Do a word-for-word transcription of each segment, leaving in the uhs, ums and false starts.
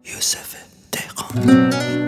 یوسف دهقان.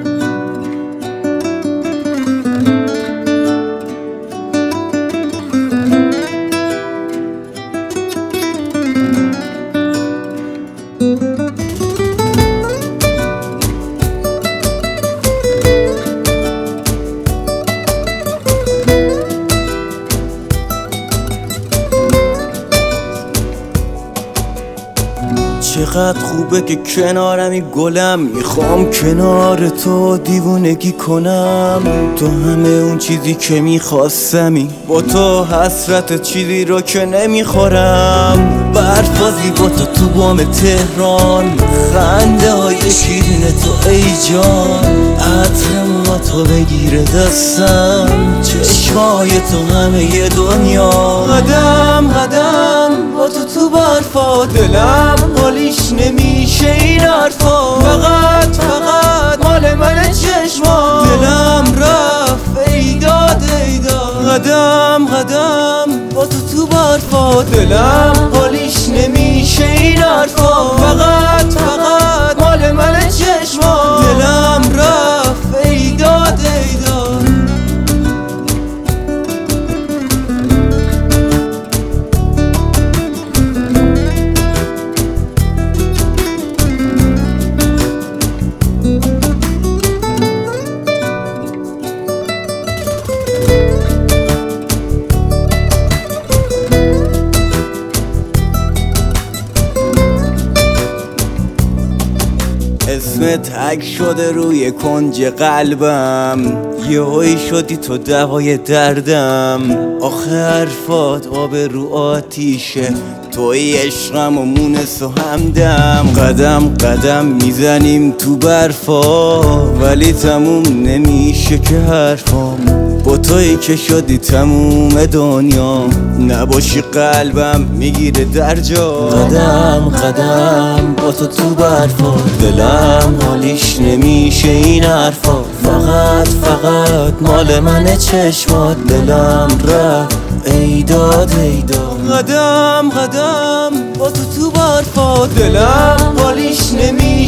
چقدر خوبه که کنارمی گلم، میخوام کنار تو دیوونگی کنم. تو همه اون چیزی که میخواستمی، با تو حسرت چیزی رو که نمیخورم. برفازی با تو تو بام تهران، خنده های شیرین تو ای جان. عطر ما تو بگیره دستم، چشمای تو همه ی دنیا. قدم قدم با تو تو برفا، دلم حالیش نمیشه این حرفا. فقط فقط مال من چشما، دلم رفت ای داد ای داد. قدم قدم با تو تو برفا، دلم حالیش نمیشه این حرفا. فقط فقط مال من چشما، دلم رفت ای داد ای داد. اسمت حک شده روی کنج قلبم، یهویی شدی تو دوای دردم. آخه حرفات آب رو آتیشه، توی عشقم و مونس و همدم. قدم قدم میزنیم تو برفا، ولی تموم نمیشه که حرفام. با تویی که شدی تموم دنیا، نباشی قلبم میگیره در جا. قدم قدم با تو تو برفا، دلم حالیش نمیشه این حرفا. فقط فقط مال من چشمات، دلم رفت ای داد ای داد. قدم قدم با تو تو برفا، دلم حالیش نمیشه